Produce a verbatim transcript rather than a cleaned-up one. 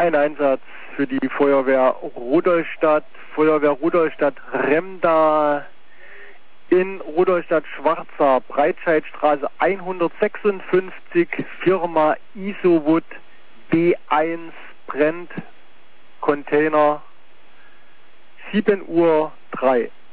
Ein Einsatz für die Feuerwehr Rudolstadt, Feuerwehr Rudolstadt Remda in Rudolstadt-Schwarza, Breitscheidstraße hundertsechsundfünfzig, Firma Isowood B eins brennt, Container, sieben Uhr drei.